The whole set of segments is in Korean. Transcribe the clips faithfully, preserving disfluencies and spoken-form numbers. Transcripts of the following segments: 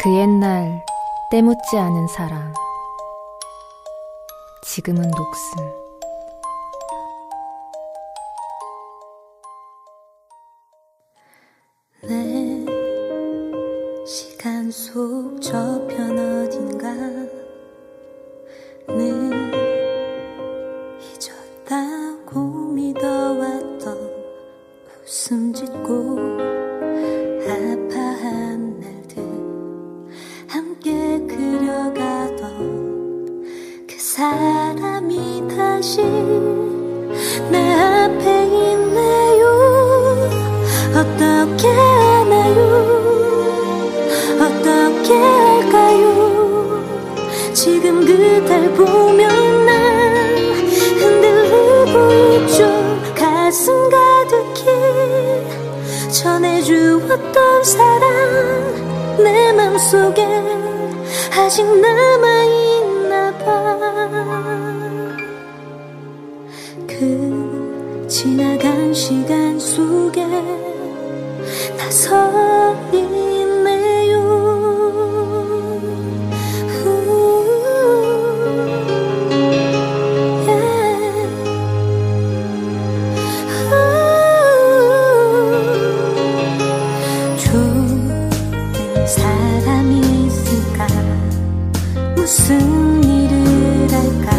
그 옛날 때묻지 않은 사랑, 지금은 녹슨. 내 시간 속 저편 어딘가 늘 잊었다고 믿어왔던 웃음 짓고 아파한 날들 함께 그려가던 그 사람이 다시 내 앞에 있네요. 어떻게 하나요? 어떻게 할까요? 지금 그댈 보면 난 흔들리고 있죠. 가슴 가득히 전해주었던 사랑 내 맘속에 아직 남아있나봐. 그 지나간 시간 속에 나 서 있네요. yeah. 좋은 사람이 있을까? 무슨 일을 할까?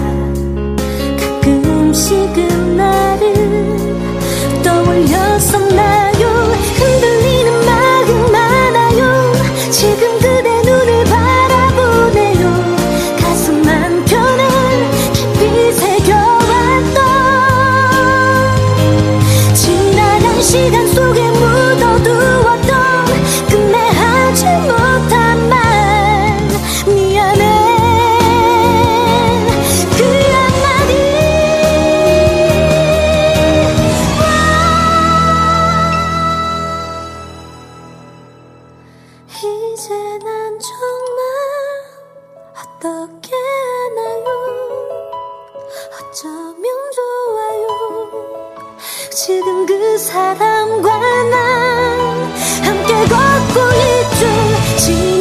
가끔씩은 나를 떠올렸었나요? 흔들리는 마음 많아요. 지금 그대 눈을 바라보네요. 가슴 한켠에 깊이 새겨왔던 지나간 시간 속에 묻어두었던 끝내하지 못한 말 미안해. 그 한마디 이제 난 정말 어떻게 하나요? 어쩌면 좋아요. 지금 그 사람과 난 함께 걷고 있죠.